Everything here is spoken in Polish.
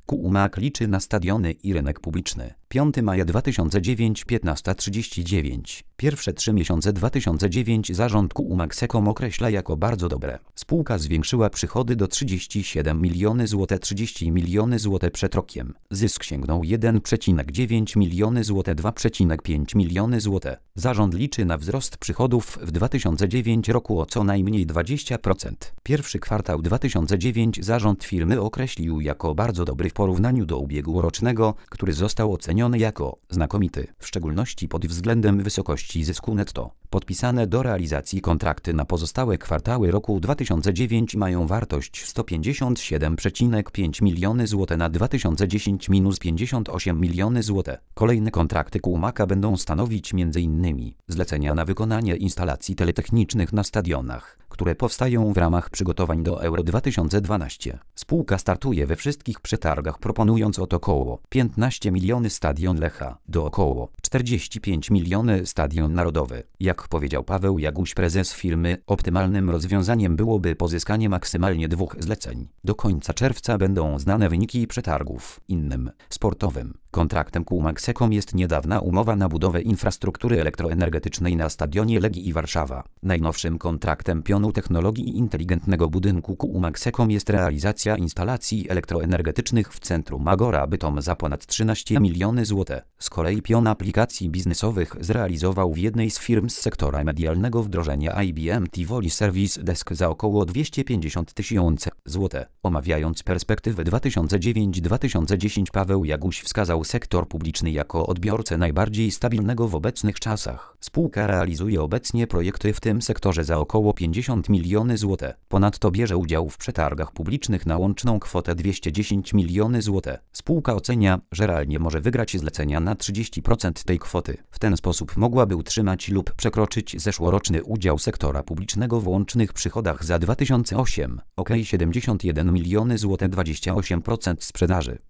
KUMAG liczy na stadiony i rynek publiczny. 5 maja 2009 15:39. Pierwsze 3 miesiące 2009 zarząd KUMAG Sekom określa jako bardzo dobre. Spółka zwiększyła przychody do 37 miliony zł, 30 miliony zł przed rokiem. Zysk sięgnął 1,9 miliony zł, 2,5 miliony zł. Zarząd liczy na wzrost przychodów w 2009 roku o co najmniej 20%. Pierwszy kwartał 2009 zarząd firmy określił jako bardzo dobry w porównaniu do ubiegłorocznego, który został oceniony jako znakomity, w szczególności pod względem wysokości zysku netto. Podpisane do realizacji kontrakty na pozostałe kwartały roku 2009 mają wartość 157,5 miliony zł na 2010 minus 58 miliony zł. Kolejne kontrakty KUMAG będą stanowić m.in. zlecenia na wykonanie instalacji teletechnicznych na stadionach, które powstają w ramach przygotowań do Euro 2012. Spółka startuje we wszystkich przetargach, proponując od około 15 miliony stadion Lecha do około 45 miliony stadion Narodowy. Jak powiedział Paweł Jaguś, prezes firmy, optymalnym rozwiązaniem byłoby pozyskanie maksymalnie 2 zleceń. Do końca czerwca będą znane wyniki przetargów. Innym sportowym kontraktem KUMAG Sekom jest niedawna umowa na budowę infrastruktury elektroenergetycznej na stadionie Legii Warszawa. Najnowszym kontraktem pionu technologii inteligentnego budynku KUMAG Sekom jest realizacja instalacji elektroenergetycznych w centrum Agora Bytom za ponad 13 miliony zł. Z kolei pion aplikacji biznesowych zrealizował w jednej z firm z sektora medialnego wdrożenia IBM Tivoli Service Desk za około 250 tysięcy zł. Omawiając perspektywę 2009-2010, Paweł Jaguś wskazał sektor publiczny jako odbiorcę najbardziej stabilnego w obecnych czasach. Spółka realizuje obecnie projekty w tym sektorze za około 50 miliony zł. Ponadto bierze udział w przetargach publicznych na łączną kwotę 210 miliony zł. Spółka ocenia, że realnie może wygrać zlecenia na 30% tej kwoty. W ten sposób mogłaby utrzymać lub przekroczyć zeszłoroczny udział sektora publicznego w łącznych przychodach za 2008, ok. 71 miliony zł, 28% sprzedaży.